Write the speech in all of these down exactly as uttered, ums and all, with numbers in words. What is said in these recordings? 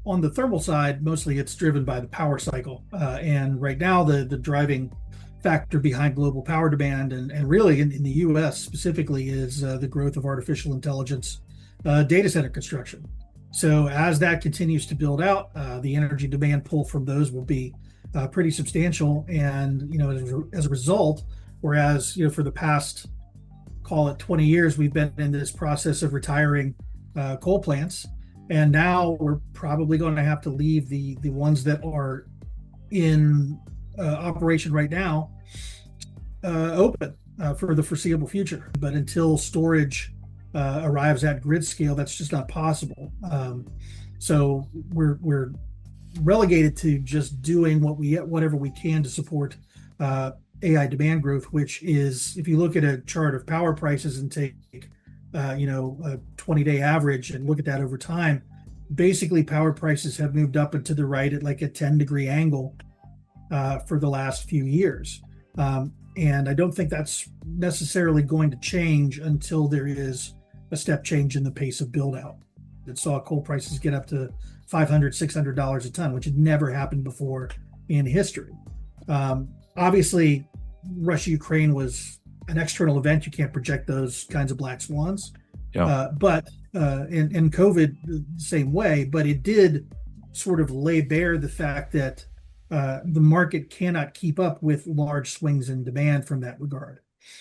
on the thermal side, mostly it's driven by the power cycle. Uh, and right now, the, the driving factor behind global power demand, and, and really in, in the U S specifically, is uh, the growth of artificial intelligence uh, data center construction. So as that continues to build out, uh, the energy demand pull from those will be uh, pretty substantial. And, you know, as, as a result, whereas, you know, for the past, call it twenty years, we've been in this process of retiring uh, coal plants. And now we're probably going to have to leave the, the ones that are in uh, operation right now uh, open uh, for the foreseeable future. But until storage uh, arrives at grid scale, that's just not possible. Um, so we're we're relegated to just doing what we whatever we can to support uh, A I demand growth, which is, if you look at a chart of power prices and take uh, you know a twenty day average and look at that over time, basically power prices have moved up and to the right at like a ten degree angle uh, for the last few years. Um, and I don't think that's necessarily going to change until there is a step change in the pace of build out. It saw coal prices get up to five hundred dollars, six hundred dollars a ton, which had never happened before in history. Um, obviously, Russia Ukraine was an external event. You can't project those kinds of black swans. Yeah. Uh, but uh, and, and COVID the same way, but it did sort of lay bare the fact that uh, the market cannot keep up with large swings in demand from that regard.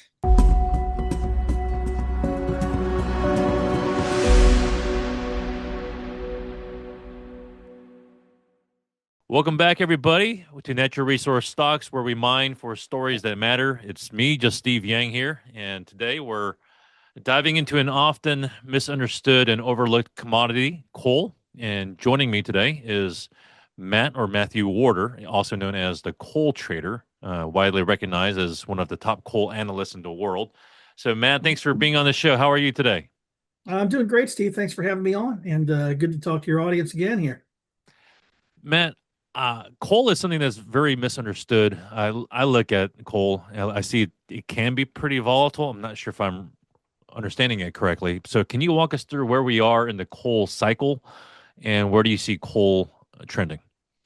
Welcome back, everybody, to Natural Resource Stocks, where we mine for stories that matter. It's me, just Steve Yang here, and today we're diving into an often misunderstood and overlooked commodity, coal. And joining me today is Matt, or Matthew Warder, also known as the Coal Trader, uh, widely recognized as one of the top coal analysts in the world. So, Matt, thanks for being on the show. How are you today? I'm doing great, Steve. Thanks for having me on, and uh, good to talk to your audience again here. Matt, uh, coal is something that's very misunderstood. I, I look at coal, I see it, it can be pretty volatile. I'm not sure if I'm understanding it correctly. So can you walk us through where we are in the coal cycle and where do you see coal trending?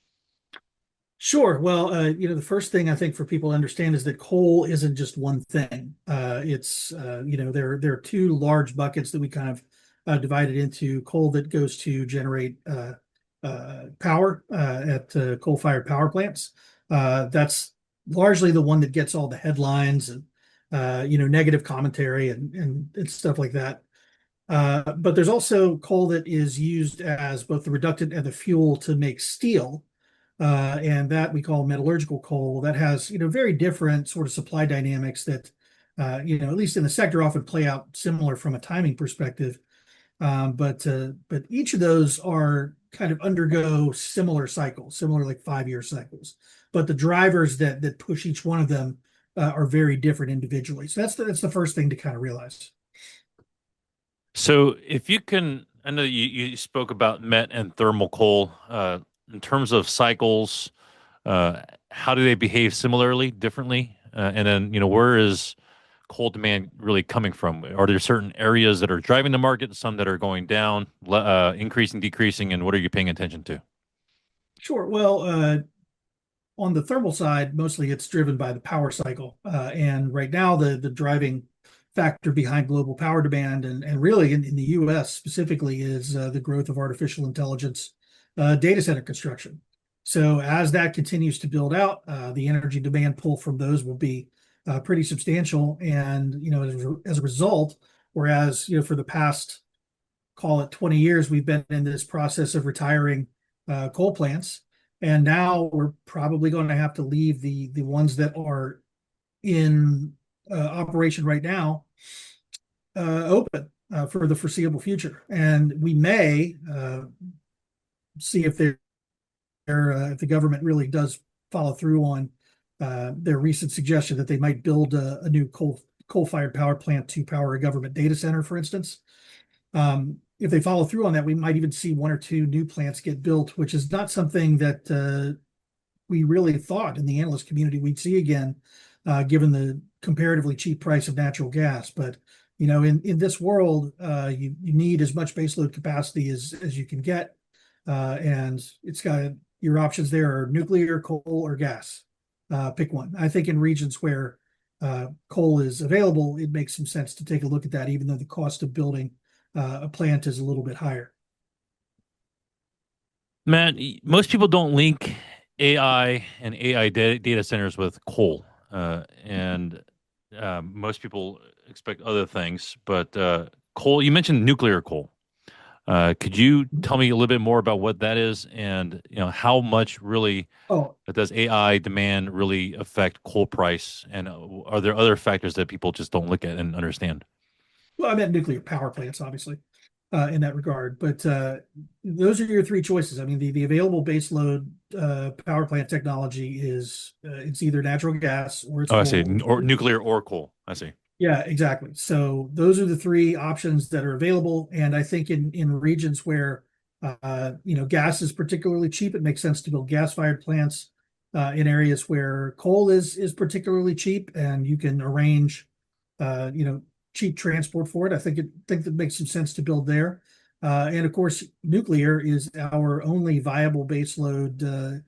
Sure. Well, uh, you know, the first thing I think for people to understand is that coal isn't just one thing. Uh, it's, uh, you know, there, there are two large buckets that we kind of uh, divided into: coal that goes to generate uh, uh, power uh, at uh, coal-fired power plants. Uh, that's largely the one that gets all the headlines and, uh, you know, negative commentary and, and, and stuff like that. Uh, but there's also coal that is used as both the reductant and the fuel to make steel. Uh, and that we call metallurgical coal. That has, you know, very different sort of supply dynamics that, uh, you know, at least in the sector, often play out similar from a timing perspective. Um, but uh, but each of those are kind of undergo similar cycles, similar like five-year cycles. But the drivers that that push each one of them uh, are very different individually. So that's the, that's the first thing to kind of realize. So if you can, I know you, you spoke about met and thermal coal. Uh, in terms of cycles, uh, how do they behave similarly, differently? Uh, and then, you know, where is coal demand really coming from? Are there certain areas that are driving the market, some that are going down, uh, increasing, decreasing, and what are you paying attention to? Sure. Well, uh, on the thermal side, mostly it's driven by the power cycle. Uh, and right now, the, the driving factor behind global power demand, and, and really in, in the U S specifically, is uh, the growth of artificial intelligence uh, data center construction. So as that continues to build out, uh, the energy demand pull from those will be uh, pretty substantial. And, you know, as, as a result, whereas, you know, for the past, call it twenty years, we've been in this process of retiring uh, coal plants. And now we're probably going to have to leave the, the ones that are in uh, operation right now uh, open uh, for the foreseeable future. And we may uh, see if they're, uh, if the government really does follow through on uh, their recent suggestion that they might build a, a new coal coal-fired power plant to power a government data center, for instance. Um, if they follow through on that, we might even see one or two new plants get built, which is not something that uh, we really thought in the analyst community we'd see again, uh, given the comparatively cheap price of natural gas. But, you know, in, in this world, uh, you, you need as much baseload capacity as, as you can get. uh, and it's got your options there are nuclear, coal, or gas. Uh, pick one. I think in regions where uh, coal is available, it makes some sense to take a look at that, even though the cost of building uh, a plant is a little bit higher. Matt, most people don't link A I and A I da- data centers with coal, uh, and uh, most people expect other things. But uh, coal, you mentioned nuclear coal. Uh, could you tell me a little bit more about what that is, and you know how much really Oh, does A I demand really affect coal price, and uh, are there other factors that people just don't look at and understand? well, I meant nuclear power plants, obviously, uh, in that regard. But uh, those are your three choices. I mean, the, the available baseload uh, power plant technology is uh, it's either natural gas or it's Oh, I see, coal. N- or nuclear or coal. I see. Yeah, exactly. So those are the three options that are available. And I think in in regions where uh, you know gas is particularly cheap, it makes sense to build gas-fired plants. Uh, in areas where coal is is particularly cheap, and you can arrange uh, you know cheap transport for it, I think it think that makes some sense to build there. Uh, and of course, nuclear is our only viable baseload uh,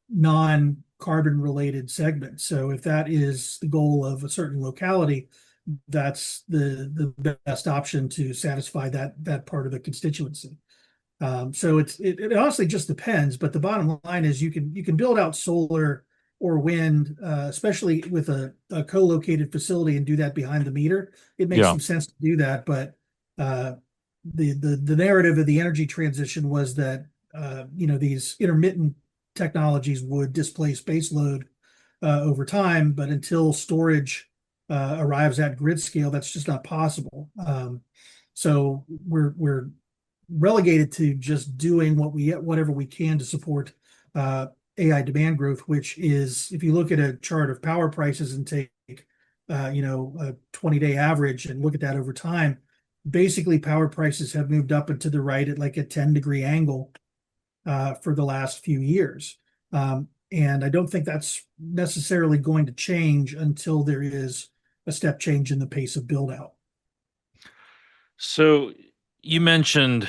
non-carbon related segment. So if that is the goal of a certain locality, that's the the best option to satisfy that that part of the constituency. Um, so it's it, it honestly just depends, but the bottom line is you can you can build out solar or wind, uh, especially with a, a co-located facility and do that behind the meter. It makes Yeah. some sense to do that, but uh, the the the narrative of the energy transition was that uh, you know these intermittent technologies would displace baseload uh, over time, but until storage uh, arrives at grid scale, that's just not possible. Um, so we're we're relegated to just doing what we whatever we can to support uh, A I demand growth, which is if you look at a chart of power prices and take uh, you know a twenty day average and look at that over time, basically power prices have moved up and to the right at like a ten degree angle uh, for the last few years. Um, and I don't think that's necessarily going to change until there is a step change in the pace of build out. So you mentioned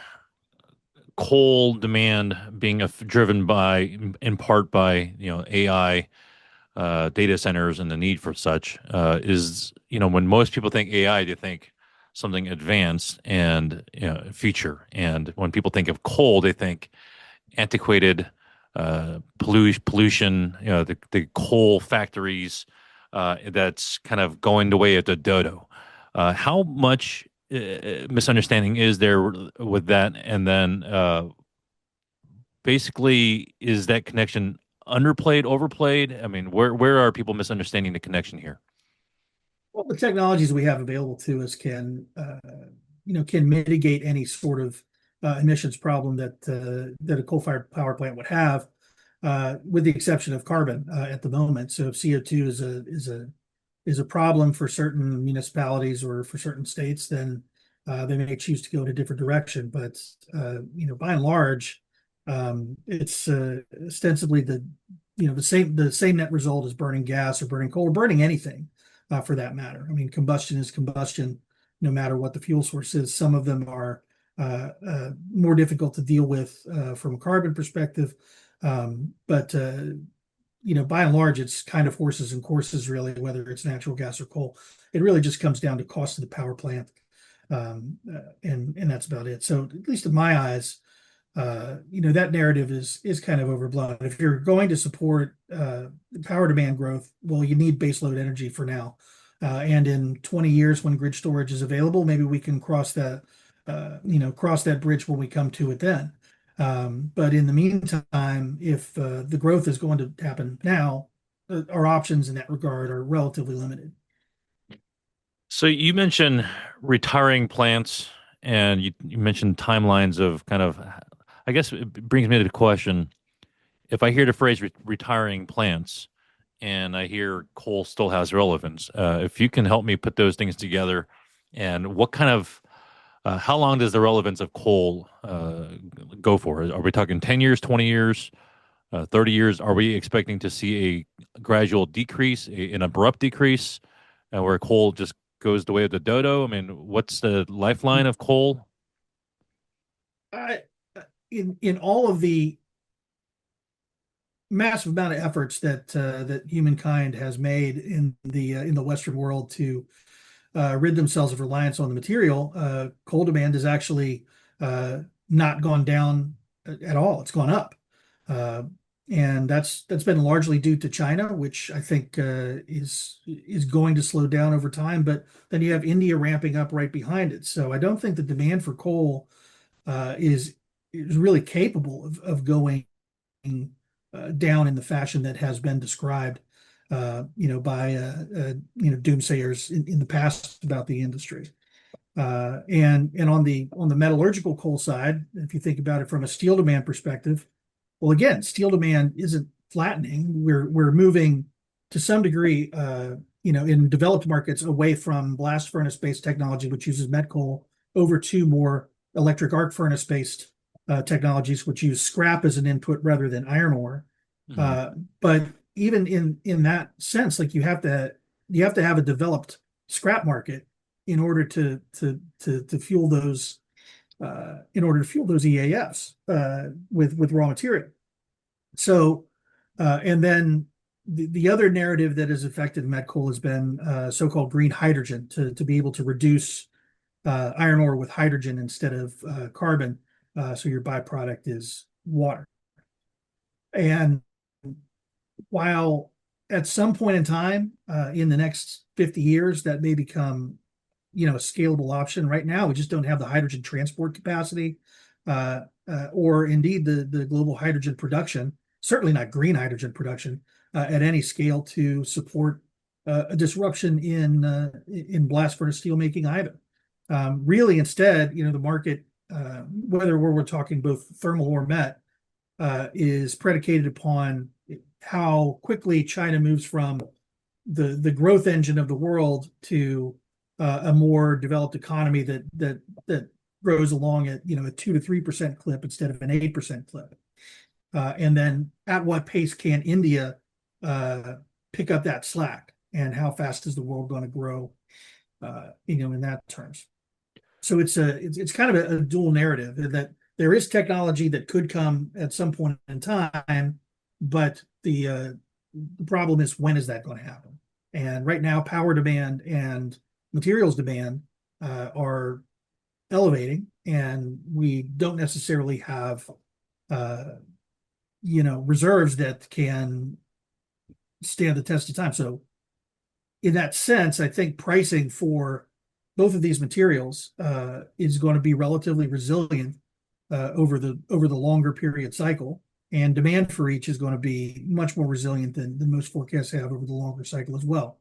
coal demand being a, driven by, in part by, you know, A I uh, data centers and the need for such. Uh, is, you know, when most people think A I, they think something advanced and, you know, future. And when people think of coal, they think antiquated uh, pollution, pollution, you know, the, the coal factories uh, that's kind of going the way of the dodo. Uh, how much uh, misunderstanding is there with that? And then uh, basically, is that connection underplayed, overplayed? I mean, where where are people misunderstanding the connection here? Well, the technologies we have available to us can, uh, you know, can mitigate any sort of uh, emissions problem that uh, that a coal-fired power plant would have, uh, with the exception of carbon uh, at the moment. So if C O two is a is a is a problem for certain municipalities or for certain states, then uh, they may choose to go in a different direction. But uh, you know, by and large, um, it's uh, ostensibly the you know the same the same net result as burning gas or burning coal or burning anything uh, for that matter. I mean, combustion is combustion, no matter what the fuel source is. Some of them are uh, uh, more difficult to deal with uh, from a carbon perspective, um, but uh, you know, by and large, it's kind of horses and courses, really, whether it's natural gas or coal. It really just comes down to cost of the power plant, um, uh, and and that's about it. So, at least in my eyes, uh, you know, that narrative is is kind of overblown. If you're going to support uh, power demand growth, well, you need baseload energy for now. Uh, and in twenty years, when grid storage is available, maybe we can cross that, uh, you know, cross that bridge when we come to it then. Um, but in the meantime, if uh, the growth is going to happen now, uh, our options in that regard are relatively limited. So you mentioned retiring plants, and you, you mentioned timelines of kind of. I guess it brings me to the question: if I hear the phrase re- "retiring plants" and I hear coal still has relevance, uh, if you can help me put those things together, and what kind of, uh, how long does the relevance of coal uh, go for? Are we talking ten years, twenty years, uh, thirty years? Are we expecting to see a gradual decrease, a, an abrupt decrease, uh, where coal just goes the way of the dodo? I mean, what's the lifeline of coal? I, in in all of the massive amount of efforts that uh, that humankind has made in the uh, in the Western world to uh, rid themselves of reliance on the material, uh, coal demand has actually uh, not gone down at all. It's gone up, uh, and that's that's been largely due to China, which I think uh, is is going to slow down over time. But then you have India ramping up right behind it. So I don't think the demand for coal uh, is is really capable of, of going uh, down in the fashion that has been described, uh, you know, by uh, uh, you know doomsayers in, in the past about the industry. Uh, and and on the on the metallurgical coal side, if you think about it from a steel demand perspective, well, again, steel demand isn't flattening. We're we're moving to some degree, uh, you know, in developed markets away from blast furnace based technology, which uses met coal, over to more electric arc furnace based uh, technologies, which use scrap as an input rather than iron ore. Mhm. Uh, but even in in that sense, like you have to you have to have a developed scrap market in order to to to to fuel those uh, in order to fuel those E A Fs uh, with with raw material. So, uh, and then the, the other narrative that has affected met coal has been uh, so-called green hydrogen to to be able to reduce uh, iron ore with hydrogen instead of uh, carbon, uh, so your byproduct is water. And while at some point in time uh, in the next fifty years that may become, you know, a scalable option, right now we just don't have the hydrogen transport capacity uh, uh, or indeed the the global hydrogen production, certainly not green hydrogen production uh, at any scale to support uh, a disruption in uh, in blast furnace steelmaking either. Um, really, instead, you know, the market, uh, whether we're, we're talking both thermal or met, uh, is predicated upon how quickly China moves from the the growth engine of the world to uh, a more developed economy that that that grows along at, you know, a two to three percent clip instead of an eight percent clip. Uh, and then at what pace can India uh, pick up that slack, and how fast is the world going to grow? Uh, you know, in that terms. So it's a it's, it's kind of a, a dual narrative that there is technology that could come at some point in time, but the uh, the problem is, when is that going to happen? And right now, power demand and materials demand uh, are elevating, and we don't necessarily have uh, you know reserves that can stand the test of time. So in that sense, I think pricing for both of these materials uh, is going to be relatively resilient uh, over the over the longer period cycle, and demand for each is going to be much more resilient than, than most forecasts have over the longer cycle as well.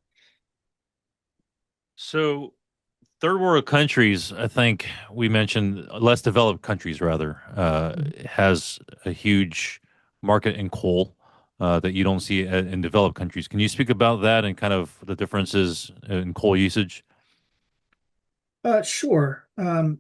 So, third world countries, I think we mentioned less developed countries rather, uh, has a huge market in coal uh, that you don't see in in developed countries. Can you speak about that and kind of the differences in coal usage? Uh, sure. Um,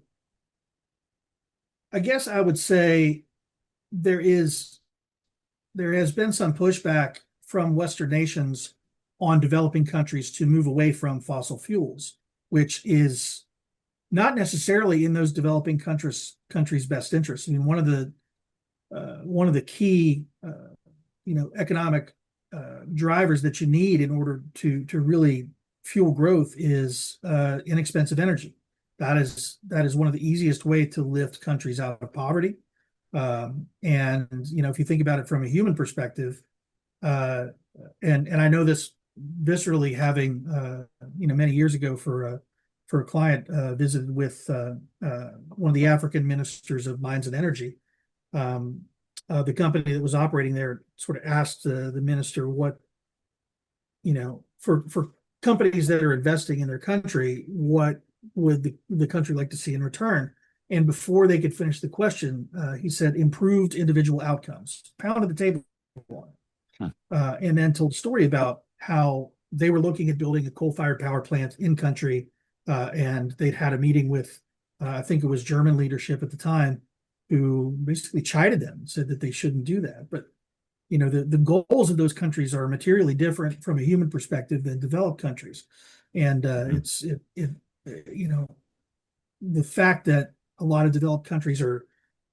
I guess I would say there is there has been some pushback from Western nations on developing countries to move away from fossil fuels, which is not necessarily in those developing countries countries' best interest. I mean, one of the uh, one of the key uh, you know economic uh, drivers that you need in order to to really fuel growth is uh, inexpensive energy. That is that is one of the easiest way to lift countries out of poverty. Um, and you know, if you think about it from a human perspective, uh, and and I know this viscerally, having uh, you know many years ago for a for a client uh, visited with uh, uh, one of the African ministers of mines and energy. Um, uh, the company that was operating there sort of asked uh, the minister what, you know, for for companies that are investing in their country, what would the, the country like to see in return? And before they could finish the question, uh, he said, improved individual outcomes. Pounded the table, Hmm. uh, and then told a story about how they were looking at building a coal-fired power plant in country, uh, and they'd had a meeting with, uh, I think it was German leadership at the time, who basically chided them and said that they shouldn't do that. But you know, the, the goals of those countries are materially different from a human perspective than developed countries. And uh, Mhm. it's it, it you know, the fact that a lot of developed countries are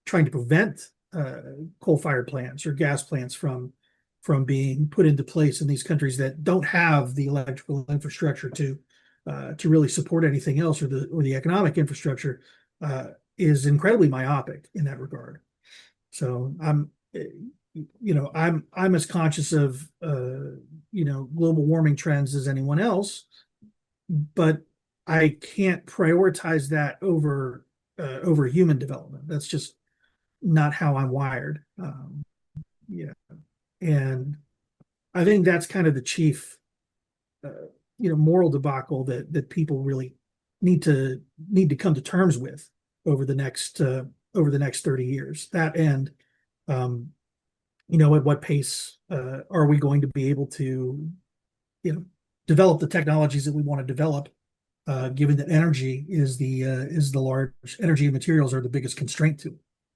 trying to prevent uh, coal-fired plants or gas plants from from being put into place in these countries that don't have the electrical infrastructure to uh, to really support anything else, or the or the economic infrastructure uh, is incredibly myopic in that regard. So I'm, you know, I'm I'm as conscious of uh, you know, global warming trends as anyone else, but I can't prioritize that over uh, over human development. That's just not how I'm wired. Um, yeah, and I think that's kind of the chief, uh, you know, moral debacle that that people really need to need to come to terms with over the next uh, over the next thirty years. That, and um, you know, at what pace uh, are we going to be able to, you know, develop the technologies that we want to develop, uh, given that energy is the uh, is the large energy and materials are the biggest constraint to it.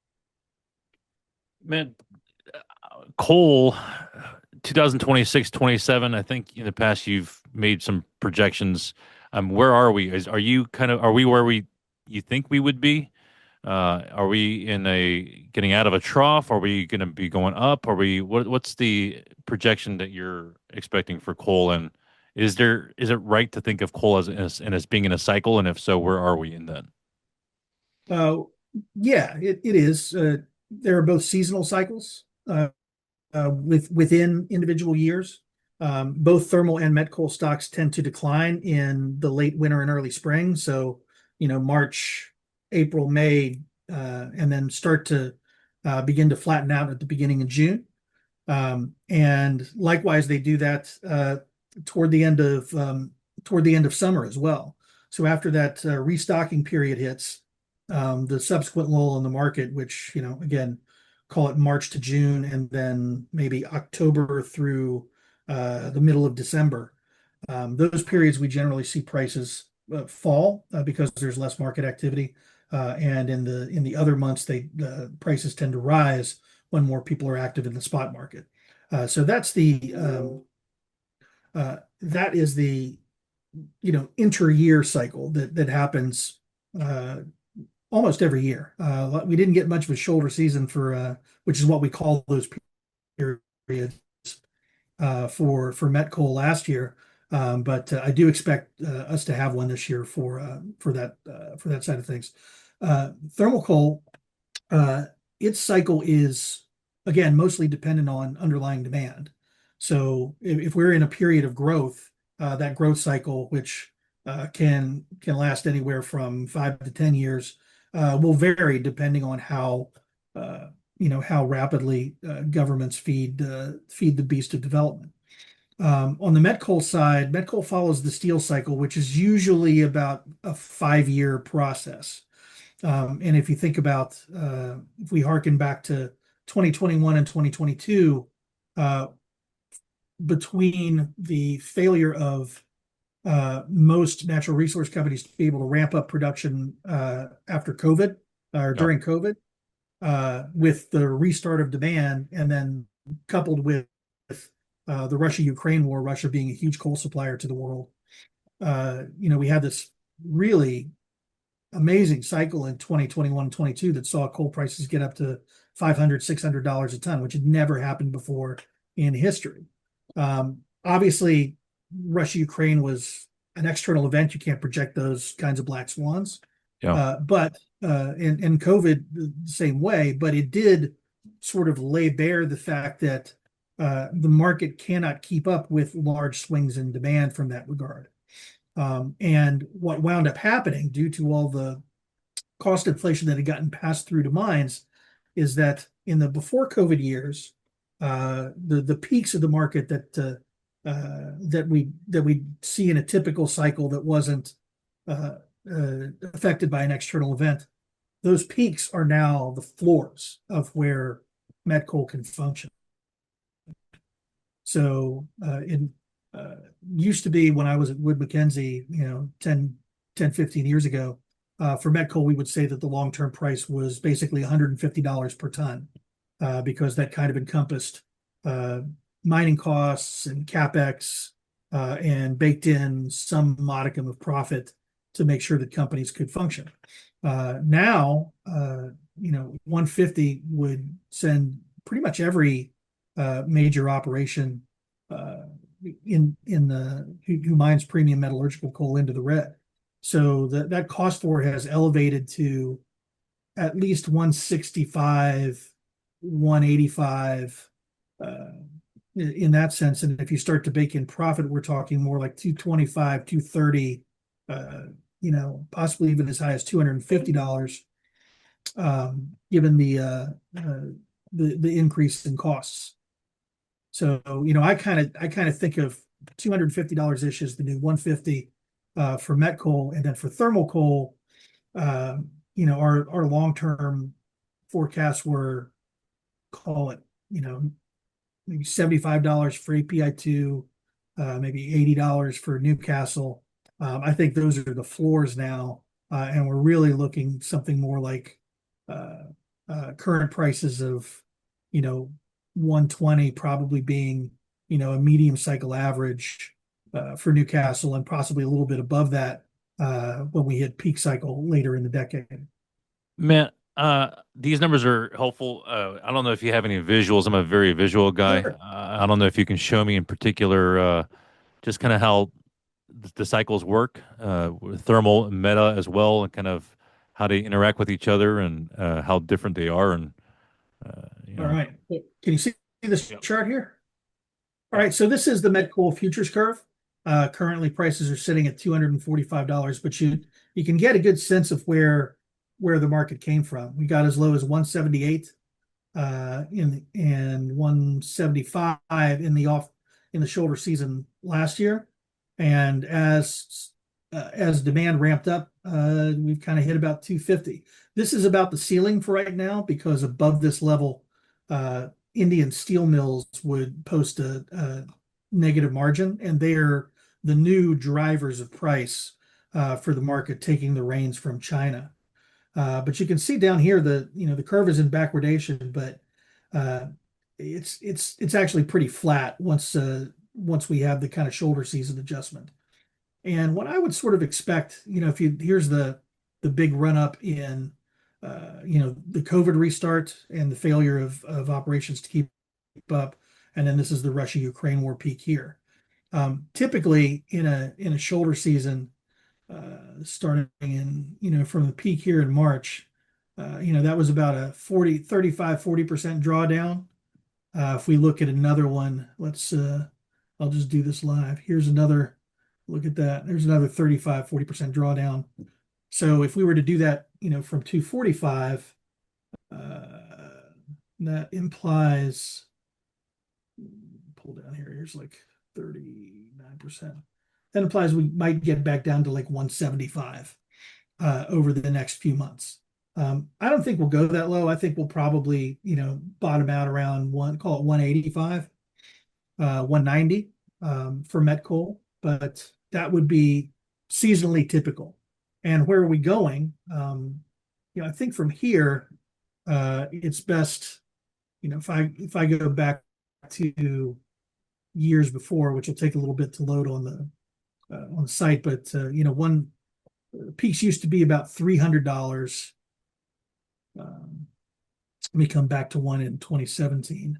Man, coal, twenty twenty-six, twenty-seven, I think in the past you've made some projections. Um, where are we? Is, are you kind of, are we where we, you think we would be? Uh, are we in a, getting out of a trough? Are we going to be going up? Are we, what, what's the projection that you're expecting for coal? And is there, is it right to think of coal as, as, and as being in a cycle? And if so, where are we in that? Uh, yeah, it, it is. Uh, there are both seasonal cycles uh, uh, with within individual years. Um, both thermal and met coal stocks tend to decline in the late winter and early spring. So, you know, March, April, May, uh, and then start to uh, begin to flatten out at the beginning of June. Um, and likewise, they do that uh, toward the end of um, toward the end of summer as well. So after that uh, restocking period hits, um, the subsequent lull in the market, which, you know, again, call it March to June, and then maybe October through uh, the middle of December. Um, those periods we generally see prices uh, fall uh, because there's less market activity, uh, and in the in the other months, they uh, prices tend to rise when more people are active in the spot market. Uh, so that's the um, uh, that is the, you know, inter-year cycle that that happens uh, almost every year. Uh, we didn't get much of a shoulder season for, uh, which is what we call those periods uh, for for met coal last year. Um, but uh, I do expect uh, us to have one this year for uh, for that uh, for that side of things. Uh, thermal coal, uh, its cycle is, again, mostly dependent on underlying demand. So if, if we're in a period of growth, uh, that growth cycle, which uh, can can last anywhere from five to ten years, uh, will vary depending on how uh, you know, how rapidly uh, governments feed uh, feed the beast of development. Um, on the met coal side, met coal follows the steel cycle, which is usually about a five-year process. Um, and if you think about, uh, if we harken back to twenty twenty-one and twenty twenty-two, uh, between the failure of uh, most natural resource companies to be able to ramp up production uh, after COVID or during Yep. COVID, uh, with the restart of demand, and then coupled with uh, the Russia-Ukraine war, Russia being a huge coal supplier to the world, uh, you know, we had this really amazing cycle in twenty twenty-one and twenty-two that saw coal prices get up to five hundred, six hundred dollars a ton, which had never happened before in history. Um, obviously, Russia-Ukraine was an external event. You can't project those kinds of black swans. Yeah. Uh, but uh, and, and COVID the same way, but it did sort of lay bare the fact that uh, the market cannot keep up with large swings in demand from that regard. Um, and what wound up happening due to all the cost inflation that had gotten passed through to mines is that in the before COVID years, uh, the the peaks of the market that uh, uh, that we that we see in a typical cycle that wasn't uh, uh, affected by an external event, those peaks are now the floors of where met coal can function. So uh, in uh, used to be when I was at Wood Mackenzie, you know, ten, ten, fifteen years ago, uh, for met coal, we would say that the long-term price was basically one hundred fifty dollars per ton, uh, because that kind of encompassed uh, mining costs and capex, uh, and baked in some modicum of profit to make sure that companies could function. Uh, now, uh, you know, one fifty would send pretty much every uh, major operation uh, in in the who, who mines premium metallurgical coal into the red. So that that cost for it has elevated to at least one sixty-five, one eighty-five uh, in, in that sense. And if you start to bake in profit, we're talking more like two twenty-five, two thirty, uh, you know, possibly even as high as two hundred fifty dollars um, given the, uh, uh, the the increase in costs. So, you know, I kind of I kind of think of two hundred fifty dollars ish as the new one fifty uh, for met coal, and then for thermal coal, uh, you know, our our long term forecasts were, call it, you know, maybe seventy-five dollars for A P I two, uh, maybe eighty dollars for Newcastle. Um, I think those are the floors now, uh, and we're really looking something more like uh, uh, current prices of, you know, one twenty probably being, you know, a medium cycle average uh, for Newcastle, and possibly a little bit above that uh, when we hit peak cycle later in the decade. Man, uh, these numbers are helpful. Uh, I don't know if you have any visuals. I'm a very visual guy. Sure. Uh, I don't know if you can show me in particular uh, just kind of how th- the cycles work uh, with thermal and meta as well, and kind of how they interact with each other and uh, how different they are. And, uh, you All know, right. Can you see this Yep. chart here? All Yep. right, so this is the met coal futures curve. Uh, currently, prices are sitting at two hundred forty-five dollars, but you you can get a good sense of where where the market came from. We got as low as one seventy-eight uh, in and one seventy-five in the off in the shoulder season last year, and as uh, as demand ramped up, uh, we've kind of hit about two fifty. This is about the ceiling for right now, because above this level, uh, Indian steel mills would post a, a negative margin, and they are the new drivers of price uh, for the market, taking the reins from China. Uh, but you can see down here the you know the curve is in backwardation, but uh, it's it's it's actually pretty flat once uh, once we have the kind of shoulder season adjustment. And what I would sort of expect, you know, if you here's the the big run up in uh, you know the COVID restart and the failure of of operations to keep up, and then this is the Russia Ukraine war peak here. Um, typically in a in a shoulder season, uh, starting in, you know, from the peak here in March, uh, you know, that was about a forty, thirty-five, forty percent drawdown. Uh, if we look at another one, let's, uh, I'll just do this live. Here's another, look at that. There's another thirty-five, forty percent drawdown. So if we were to do that, you know, from two forty-five, uh, that implies, pull down here, here's like thirty-nine percent. That implies we might get back down to like one seventy-five uh, over the next few months. Um, I don't think we'll go that low. I think we'll probably, you know, bottom out around one, call it one eighty-five, uh, one ninety um, for met coal, but that would be seasonally typical. And where are we going? Um, you know, I think from here, uh, it's best, you know, if I if I go back to years before, which will take a little bit to load on the uh, on the site, but uh, you know, one peaks used to be about three hundred dollars. Um, let me come back to one in twenty seventeen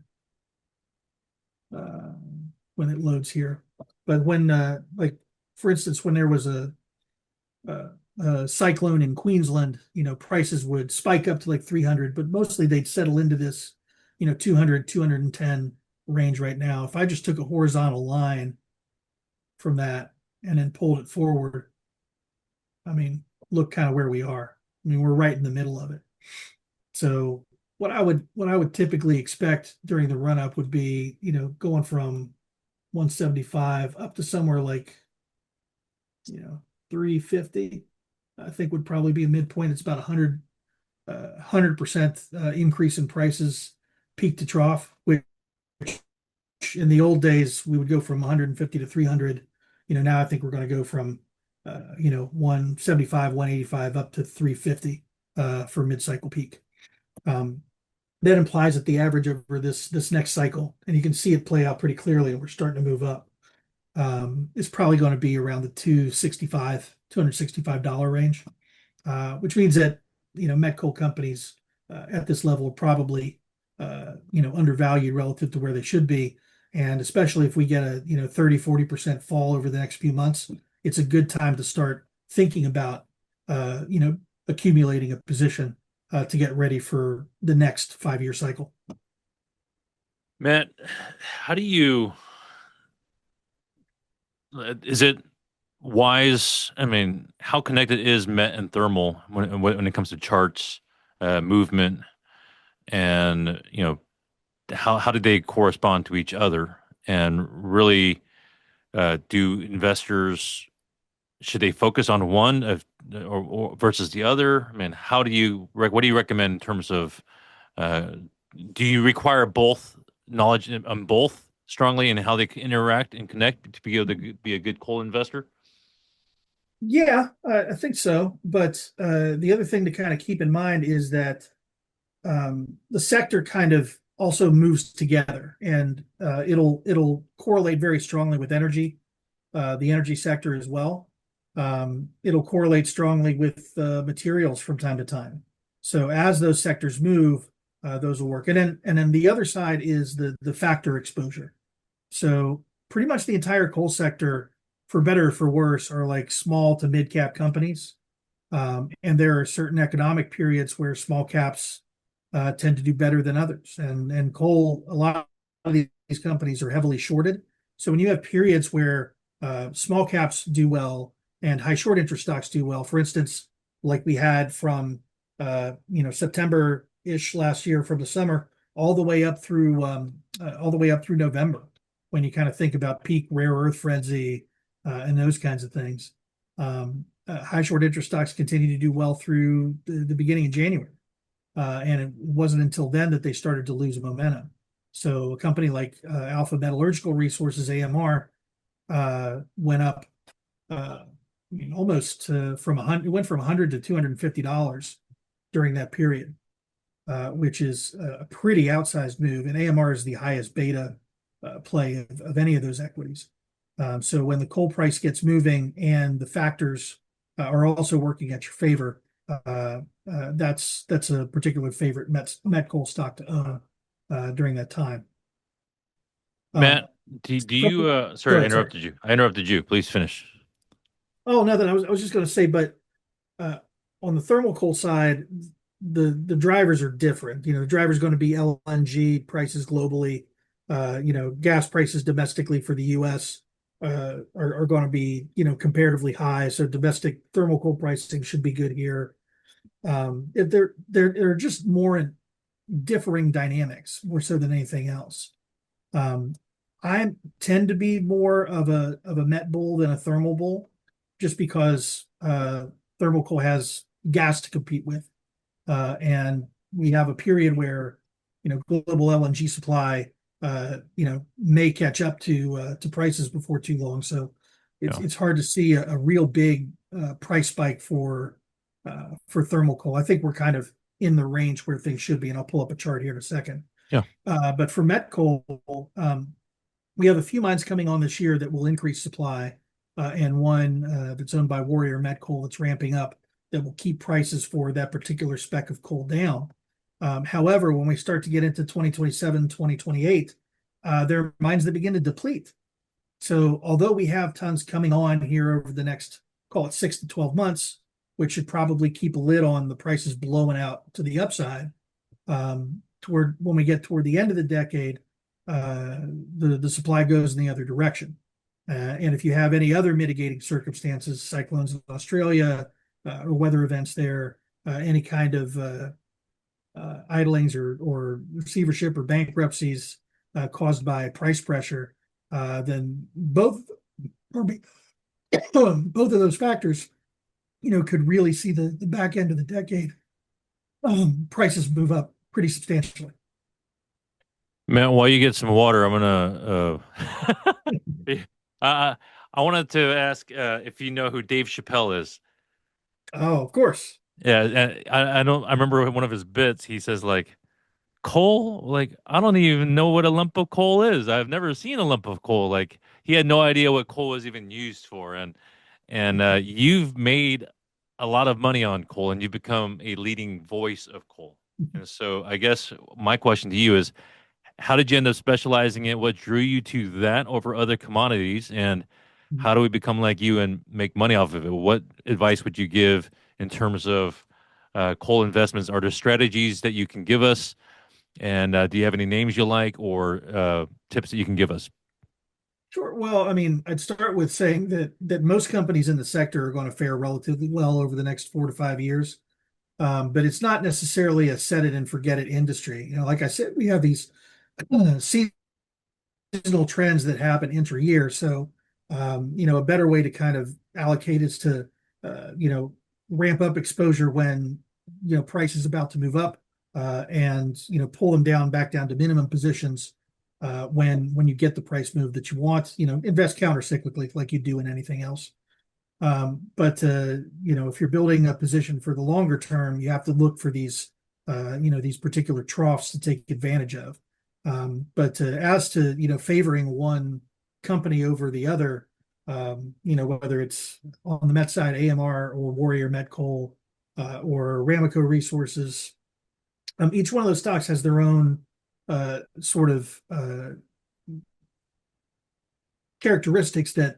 uh, when it loads here. But when, uh, like, for instance, when there was a, a, a cyclone in Queensland, you know, prices would spike up to like three hundred, but mostly they'd settle into this, you know, two hundred, two hundred ten range right now. If I just took a horizontal line from that and then pulled it forward, I mean, look kind of where we are. I mean, we're right in the middle of it. So what I would what I would typically expect during the run up would be, you know, going from one seventy-five up to somewhere like, you know, three fifty. I think would probably be a midpoint. It's about a hundred uh, hundred percent uh, increase in prices, peak to trough. Which in the old days we would go from one hundred fifty to three hundred. You know, now I think we're going to go from uh, you know, one seventy-five, one eighty-five up to three fifty uh, for mid-cycle peak. Um, that implies that the average over this this next cycle, and you can see it play out pretty clearly, and we're starting to move up, um, is probably going to be around the two sixty-five, two hundred sixty-five dollar range, uh, which means that, you know, met coal companies uh, at this level are probably uh, you know undervalued relative to where they should be. And especially if we get a you know thirty, forty percent fall over the next few months, it's a good time to start thinking about uh, you know accumulating a position uh, to get ready for the next five year cycle. Matt, how do you, is it wise? I mean, how connected is met and thermal when when it comes to charts, uh, movement, and you know how how do they correspond to each other? And really, uh, do investors should they focus on one of or, or versus the other? I mean, how do you rec- what do you recommend in terms of uh, do you require both knowledge on both strongly and how they can interact and connect to be able to be a good coal investor? Yeah, uh, I think so. But uh, the other thing to kind of keep in mind is that um, the sector kind of also moves together, and uh, it'll it'll correlate very strongly with energy, uh, the energy sector as well. Um, it'll correlate strongly with uh, materials from time to time. So as those sectors move, uh, those will work. And then and then the other side is the the factor exposure. So pretty much the entire coal sector, for better or for worse, are like small to mid cap companies. Um, and there are certain economic periods where small caps uh, tend to do better than others. And and coal, a lot of these companies are heavily shorted. So when you have periods where uh, small caps do well and high short interest stocks do well, for instance, like we had from uh, you know September ish last year from the summer all the way up through um, uh, all the way up through November, when you kind of think about peak rare earth frenzy uh, and those kinds of things. Um, uh, high short interest stocks continue to do well through the, the beginning of January. Uh, and it wasn't until then that they started to lose momentum. So a company like uh, Alpha Metallurgical Resources, A M R, uh, went up uh, I mean, almost uh, from a hundred, it went from one hundred to two hundred fifty dollars during that period, uh, which is a pretty outsized move. And A M R is the highest beta uh, play of, of any of those equities. Um, so when the coal price gets moving and the factors uh, are also working at your favor, uh, uh, that's that's a particular favorite met met coal stock to own uh, during that time. Um, Matt, do, do from, you uh Go sorry, I ahead, sorry. interrupted you. I interrupted you. Please finish. Oh, nothing. I was I was just going to say, but uh, on the thermal coal side, the the drivers are different. You know, the driver is going to be L N G prices globally. Uh, you know, gas prices domestically for the U S uh, are, are going to be you know comparatively high. So domestic thermal coal pricing should be good here. Um, if they're they're they're just more in differing dynamics more so than anything else. Um, I tend to be more of a of a met bull than a thermal bull, just because uh, thermal coal has gas to compete with, uh, and we have a period where you know global L N G supply uh, you know may catch up to uh, to prices before too long. So it's Yeah. it's hard to see a, a real big uh, price spike for uh, for thermal coal. I think we're kind of in the range where things should be, and I'll pull up a chart here in a second. Yeah. Uh, but for met coal, um, we have a few mines coming on this year that will increase supply, uh, and one uh, that's owned by Warrior Met Coal that's ramping up that will keep prices for that particular spec of coal down. Um, however, when we start to get into twenty twenty-seven, twenty twenty-eight, uh, there are mines that begin to deplete. So although we have tons coming on here over the next, call it six to twelve months, which should probably keep a lid on the prices blowing out to the upside, um, toward when we get toward the end of the decade, uh, the the supply goes in the other direction. Uh, and if you have any other mitigating circumstances, cyclones in Australia, uh, or weather events there, uh, any kind of uh, uh, idlings or or receivership or bankruptcies uh, caused by price pressure, uh, then both or both of those factors, you know, could really see the, the back end of the decade um, prices move up pretty substantially. Matt, while you get some water, I'm gonna uh uh I wanted to ask uh if you know who Dave Chappelle is. Oh, of course. Yeah, and I I don't I remember one of his bits. He says like coal, like I don't even know what a lump of coal is. I've never seen a lump of coal. Like he had no idea what coal was even used for. And and uh, you've made a lot of money on coal, and you've become a leading voice of coal. And so I guess my question to you is, how did you end up specializing in what drew you to that over other commodities? And how do we become like you and make money off of it? What advice would you give in terms of uh, coal investments? Are there strategies that you can give us? And uh, do you have any names you like or uh, tips that you can give us? Sure. Well, I mean, I'd start with saying that that most companies in the sector are going to fare relatively well over the next four to five years. Um, but it's not necessarily a set it and forget it industry. You know, like I said, we have these uh, seasonal trends that happen intra-year. So, um, you know, a better way to kind of allocate is to, uh, you know, ramp up exposure when, you know, price is about to move up, uh, and, you know, pull them down back down to minimum positions uh, when when you get the price move that you want. You know, invest counter-cyclically like you do in anything else. Um, but uh, you know, if you're building a position for the longer term, you have to look for these, uh, you know, these particular troughs to take advantage of. Um, but uh, as to, you know, favoring one company over the other, um, you know, whether it's on the Met side, A M R or Warrior Met Coal, uh, or Ramaco Resources, um, each one of those stocks has their own uh, sort of uh, characteristics that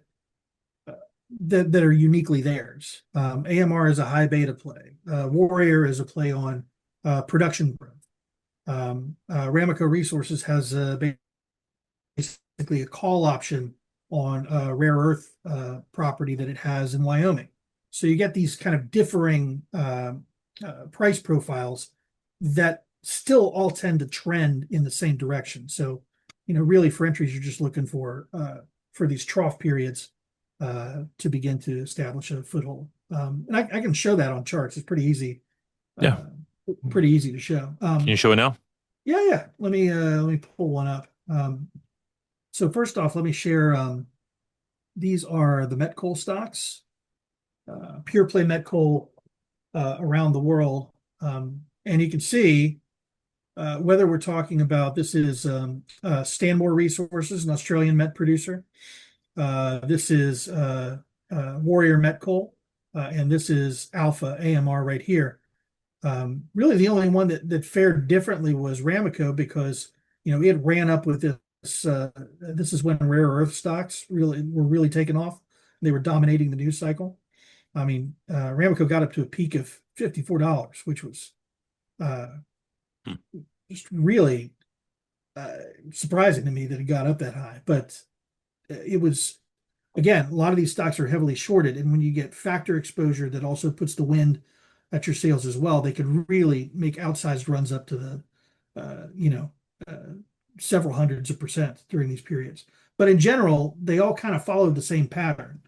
that, that are uniquely theirs. Um, A M R is a high beta play. Uh, Warrior is a play on uh, production growth. Um, uh, Ramaco Resources has uh, basically a call option on uh, rare earth uh, property that it has in Wyoming. So you get these kind of differing uh, uh, price profiles that still all tend to trend in the same direction. So, you know, really for entries, you're just looking for uh, for these trough periods uh, to begin to establish a foothold. Um, and I, I can show that on charts. It's pretty easy, Yeah. uh, pretty easy to show. Um, Can you show it now? yeah, yeah. Let me uh, let me pull one up. Um, so first off, let me share. Um, these are the met coal stocks, uh, pure play met coal uh, around the world, um, and you can see uh, whether we're talking about this is um, uh, Stanmore Resources, an Australian met producer. Uh, this is uh, uh, Warrior Met Coal, uh, and this is Alpha A M R right here. Um, really, the only one that, that fared differently was Ramaco because you know it ran up with this. Uh, this is when rare earth stocks really were really taking off. They were dominating the news cycle. I mean, uh, Ramaco got up to a peak of fifty-four dollars, which was uh, Hmm. just really uh, surprising to me that it got up that high. But it was, again, a lot of these stocks are heavily shorted, and when you get factor exposure that also puts the wind at your sails as well, they could really make outsized runs up to the, uh, you know, uh, several hundreds of percent during these periods. But in general, they all kind of followed the same pattern.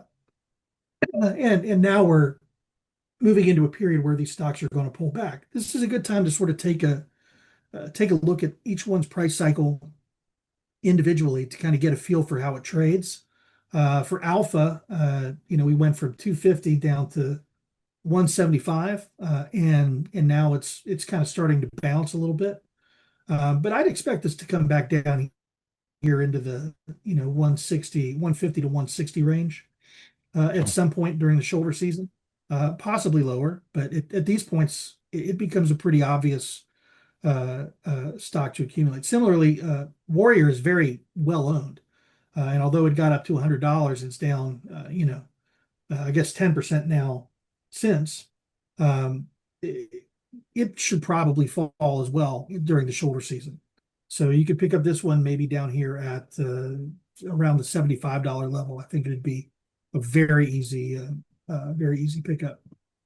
Uh, and and now we're moving into a period where these stocks are going to pull back. This is a good time to sort of take a uh, take a look at each one's price cycle individually to kind of get a feel for how it trades. Uh, for Alpha, uh, you know, we went from two fifty down to one seventy-five, uh, and and now it's it's kind of starting to bounce a little bit. Uh, but I'd expect this to come back down here into the you know one sixty, one fifty to one sixty range uh, at some point during the shoulder season, uh, possibly lower. But it, at these points, it, it becomes a pretty obvious uh, uh, stock to accumulate. Similarly, uh, Warrior is very well owned, uh, and although it got up to one hundred dollars, it's down, uh, you know, uh, I guess ten percent now since. Um, it, it should probably fall as well during the shoulder season. So you could pick up this one maybe down here at uh, around the seventy-five dollar level. I think it'd be a very easy, uh, uh, very easy pickup.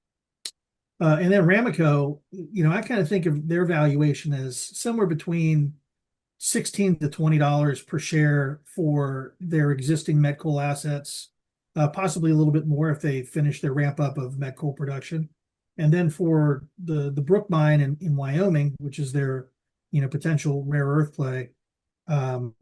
Uh, and then Ramaco, you know, I kind of think of their valuation as somewhere between sixteen to twenty dollars per share for their existing met coal assets, uh, possibly a little bit more if they finish their ramp up of met coal production. And then for the the Brook mine in, in Wyoming, which is their, you know, potential rare earth play, um,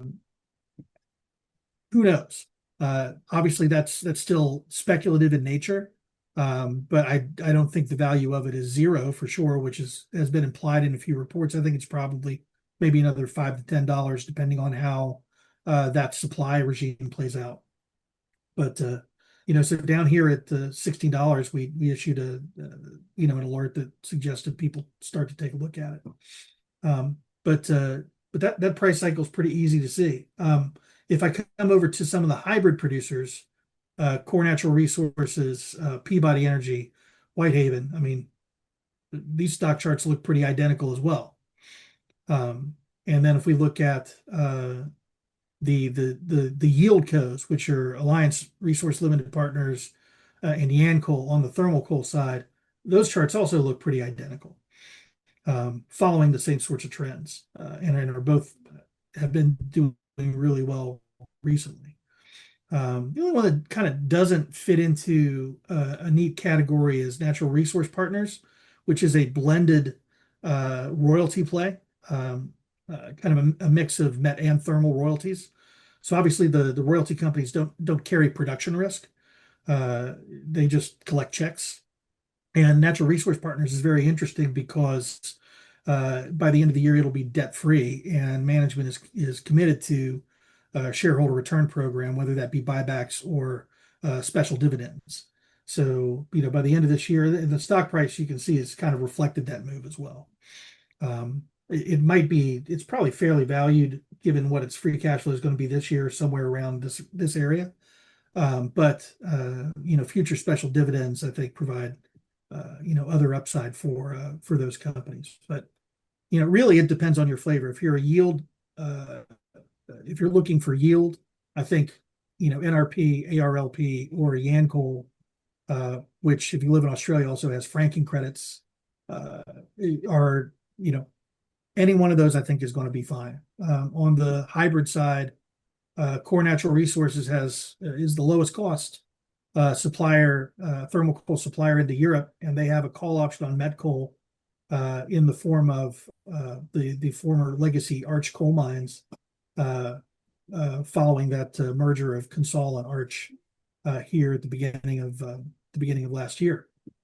who knows? Uh, obviously, that's that's still speculative in nature. Um, but I I don't think the value of it is zero for sure, which is has been implied in a few reports. I think it's probably maybe another five to ten dollars, depending on how uh, that supply regime plays out. But uh, you know, so down here at the sixteen dollars, we we issued a uh, you know an alert that suggested people start to take a look at it. Um, but uh, but that that price cycle is pretty easy to see. Um, if I come over to some of the hybrid producers, uh, Core Natural Resources, uh, Peabody Energy, Whitehaven, I mean, these stock charts look pretty identical as well. Um, and then if we look at uh, the the the the yield codes, which are Alliance Resource Limited Partners uh, and Yancoal on the thermal coal side, those charts also look pretty identical, um, following the same sorts of trends, uh, and, and are both have been doing really well recently. Um, the only one that kind of doesn't fit into uh, a neat category is Natural Resource Partners, which is a blended uh, royalty play, um, uh, kind of a, a mix of met and thermal royalties. So obviously the the royalty companies don't don't carry production risk. Uh, they just collect checks. And Natural Resource Partners is very interesting because uh, by the end of the year it'll be debt free, and management is is committed to a shareholder return program, whether that be buybacks or uh, special dividends. So, you know, by the end of this year, the, the stock price you can see has kind of reflected that move as well. Um, it, it might be, it's probably fairly valued given what its free cash flow is going to be this year, somewhere around this this area. Um, but uh, you know, future special dividends, I think, provide uh, you know other upside for uh, for those companies. But you know, really, it depends on your flavor. If you're a yield, uh, if you're looking for yield, I think you know N R P, A R L P, or Yancoal, uh, which if you live in Australia also has franking credits, uh, are you know any one of those I think is going to be fine. Um, on the hybrid side, uh, Core Natural Resources has uh, is the lowest cost uh, supplier, uh, thermal coal supplier into Europe, and they have a call option on met coal uh, in the form of uh, the the former legacy Arch coal mines, uh, uh, following that uh, merger of Consol and Arch uh, here at the beginning of uh, the beginning of last year.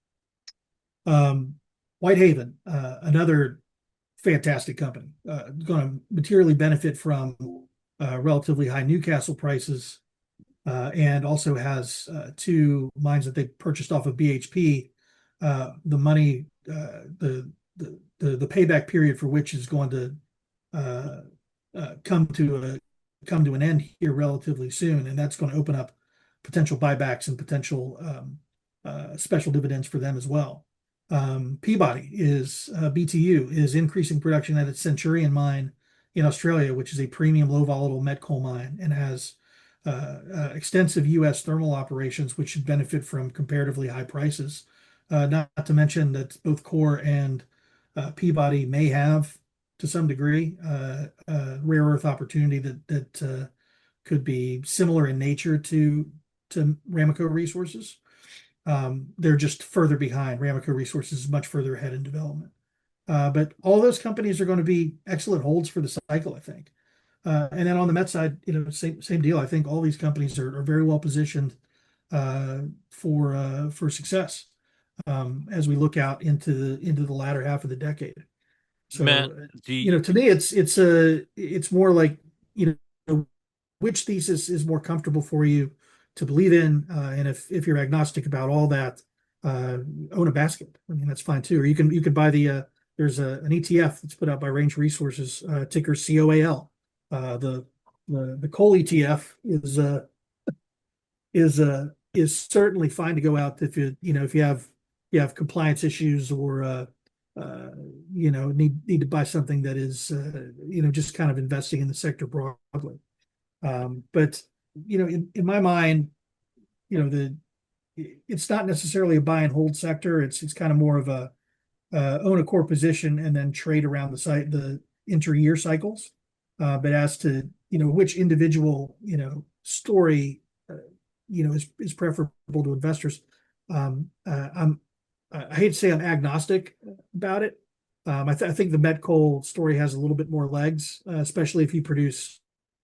Um, Whitehaven, uh, another fantastic company, uh, going to materially benefit from uh, relatively high Newcastle prices, uh, and also has uh, two mines that they purchased off of B H P. Uh, the money, uh, the, the the the payback period for which is going to uh, uh, come to a come to an end here relatively soon, and that's going to open up potential buybacks and potential um, uh, special dividends for them as well. Um, Peabody is uh, B T U is increasing production at its Centurion mine in Australia, which is a premium low volatile met coal mine, and has uh, uh, extensive U S thermal operations, which should benefit from comparatively high prices. Uh, not, not to mention that both Core and uh, Peabody may have, to some degree, uh, uh, rare earth opportunity that that uh, could be similar in nature to to Ramaco Resources. Um, they're just further behind. Ramaco Resources is much further ahead in development. Uh, but all those companies are going to be excellent holds for the cycle, I think. Uh, and then on the Met side, you know, same same deal. I think all these companies are, are very well positioned uh, for uh, for success um, as we look out into the into the latter half of the decade. So, Matt, do you you, know, to me, it's it's a it's more like you know which thesis is more comfortable for you to believe in, uh, and if if you're agnostic about all that, uh, own a basket. I mean, that's fine too. Or you can you can buy the uh, there's a, an E T F that's put out by Range Resources, uh, ticker C O A L. Uh, the the the coal E T F is uh, is uh, is certainly fine to go out if you you know if you have you have compliance issues or uh, uh, you know need need to buy something that is uh, you know just kind of investing in the sector broadly. Um, but you know, in, in my mind, you know, the it's not necessarily a buy and hold sector. It's it's kind of more of a uh, own a core position and then trade around the site the inter-year cycles. Uh, but as to you know which individual you know story uh, you know is is preferable to investors, um, uh, I'm I hate to say I'm agnostic about it. Um, I, th- I think the met coal story has a little bit more legs, uh, especially if you produce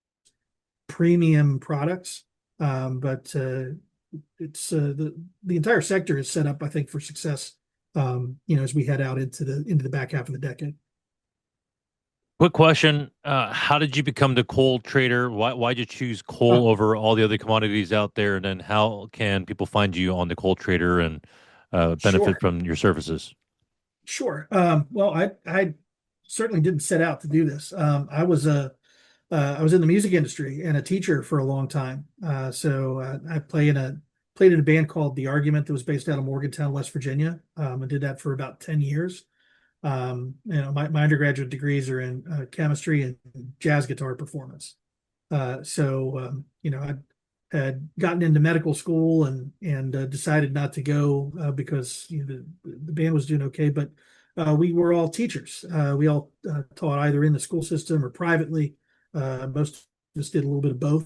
premium products. Um, but uh, it's uh, the the entire sector is set up, I think, for success. Um, you know, as we head out into the into the back half of the decade. Quick question. Uh, how did you become the coal trader? Why why'd you choose Uh, coal over all the other commodities out there? And then how can people find you on the coal trader and uh, benefit sure, from your services? sure. Um, well, I I certainly didn't set out to do this. Um, I was a uh, I was in the music industry and a teacher for a long time. Uh, so uh, I play in a played in a band called The Argument that was based out of Morgantown, West Virginia. Um, I did that for about ten years. Um, you know, my, my undergraduate degrees are in uh, chemistry and jazz guitar performance. Uh, so um, you know, I had gotten into medical school and and uh, decided not to go uh, because you know, the, the band was doing okay, but uh, we were all teachers. Uh, we all uh, taught either in the school system or privately. Uh, most of us did a little bit of both.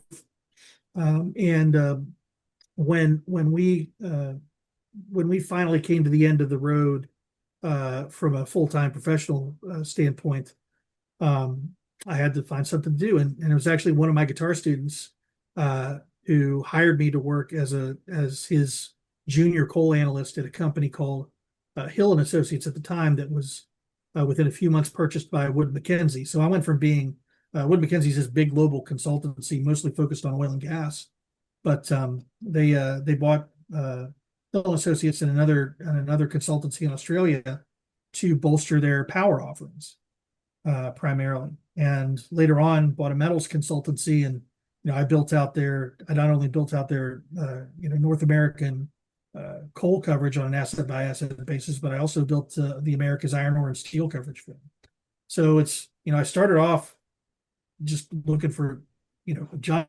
Um, and uh, when when we uh, when we finally came to the end of the road uh, from a full time professional uh, standpoint, um, I had to find something to do, and, and it was actually one of my guitar students uh, who hired me to work as a as his junior coal analyst at a company called uh, Hill and Associates at the time that was uh, within a few months purchased by Wood Mackenzie. So I went from being uh, Wood Mackenzie's this big global consultancy, mostly focused on oil and gas, but um, they uh, they bought uh, Hill and Associates and another and another consultancy in Australia to bolster their power offerings uh, primarily. And later on, bought a metals consultancy, and you know, I built out their. I not only built out their, uh, you know, North American uh, coal coverage on an asset by asset basis, but I also built uh, the Americas iron ore and steel coverage for them. So it's, you know, I started off just looking for, you know, a job,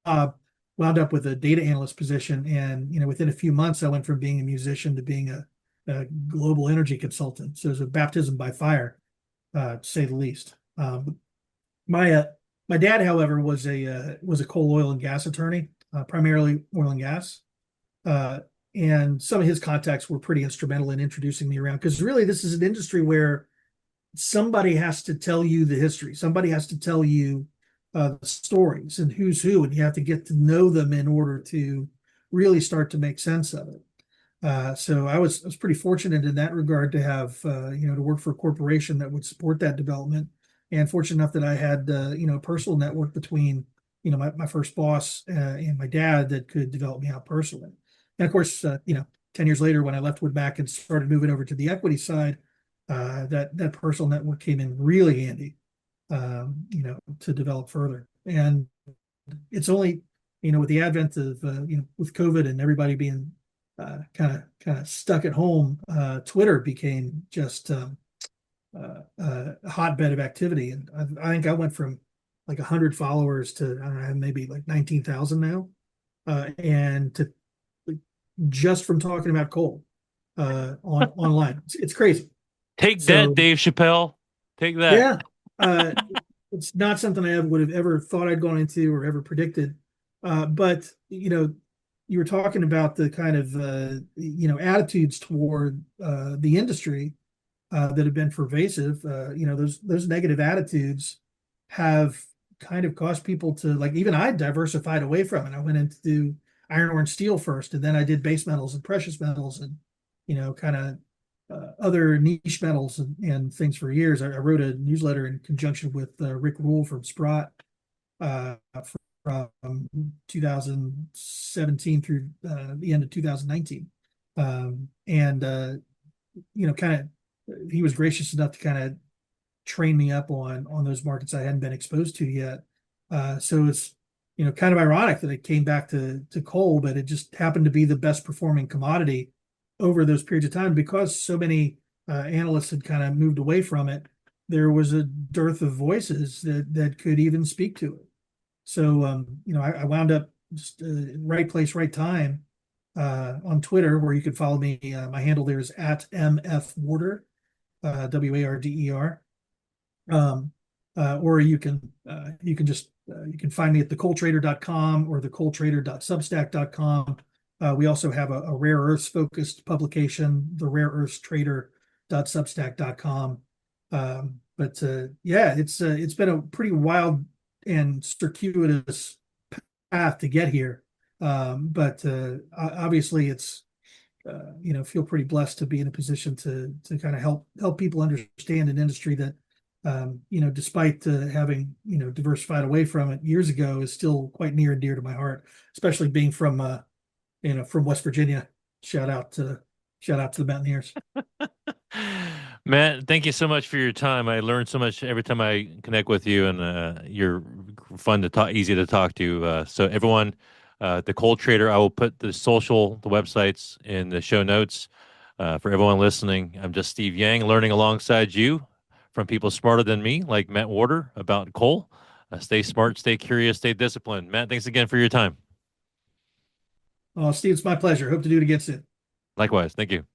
wound up with a data analyst position, and you know, within a few months, I went from being a musician to being a, a global energy consultant. So it was a baptism by fire, uh, to say the least. Um, my uh, my dad, however, was a uh, was a coal, oil, and gas attorney, uh, primarily oil and gas, uh, and some of his contacts were pretty instrumental in introducing me around. Because really, this is an industry where somebody has to tell you the history, somebody has to tell you uh, the stories and who's who, and you have to get to know them in order to really start to make sense of it. Uh, so I was I was pretty fortunate in that regard to have uh, you know to work for a corporation that would support that development, and fortunate enough that I had uh, you know a personal network between you know my, my first boss uh, and my dad that could develop me out personally. And of course, uh, you know, ten years later when I left Woodmac and started moving over to the equity side, uh, that that personal network came in really handy, um, you know, to develop further. And it's only you know with the advent of uh, you know with COVID and everybody being kind of kind of stuck at home, uh, Twitter became just um, uh, uh, a hotbed of activity, and I, I think I went from like a hundred followers to I don't know maybe like nineteen thousand now, uh, and to just from talking about coal uh, on online, it's, it's crazy. Take that, So Dave Chappelle. Take that. yeah, uh, it's not something I would have ever thought I'd gone into or ever predicted. Uh, but you know, you were talking about the kind of uh, you know attitudes toward uh, the industry uh, that have been pervasive. Uh, you know, those those negative attitudes have kind of caused people to like. Even I diversified away from it. I went into iron ore and steel first, and then I did base metals and precious metals, and you know, kind of uh, other niche metals and, and things for years. I, I wrote a newsletter in conjunction with uh, Rick Rule from Sprott uh, from two thousand seventeen through uh, the end of two thousand nineteen. Um, and, uh, you know, kind of, he was gracious enough to kind of train me up on, on those markets I hadn't been exposed to yet. Uh, so it's, you know, kind of ironic that it came back to, to coal, but it just happened to be the best performing commodity over those periods of time because so many uh, analysts had kind of moved away from it. There was a dearth of voices that, that could even speak to it. So, um, you know, I, I wound up just uh, right place, right time uh, on Twitter, where you could follow me. Uh, my handle there is at M F Warder, uh, W A R D E R. Um, uh, or you can uh, you can just uh, you can find me at the coal trader dot com or the coal trader dot substack dot com. Uh, we also have a, a rare earths focused publication, the rare earths trader dot substack dot com. Um, but uh, yeah, it's uh, it's been a pretty wild and circuitous path to get here. Um, but uh, obviously, it's uh, you know feel pretty blessed to be in a position to to kind of help help people understand an industry that um, you know, despite uh, having, you know, diversified away from it years ago, is still quite near and dear to my heart, especially being from, uh, you know, from West Virginia. Shout out to, shout out to the Mountaineers. Matt, thank you so much for your time. I learn so much every time I connect with you, and uh, you're fun to talk, easy to talk to. Uh, so everyone, uh, the Coal Trader, I will put the social, the websites in the show notes. Uh, for everyone listening, I'm just Steve Yang, learning alongside you from people smarter than me, like Matt Warder, about coal. Uh, stay smart, stay curious, stay disciplined. Matt, thanks again for your time. Oh, Steve, it's my pleasure. Hope to do it again soon. Likewise, thank you.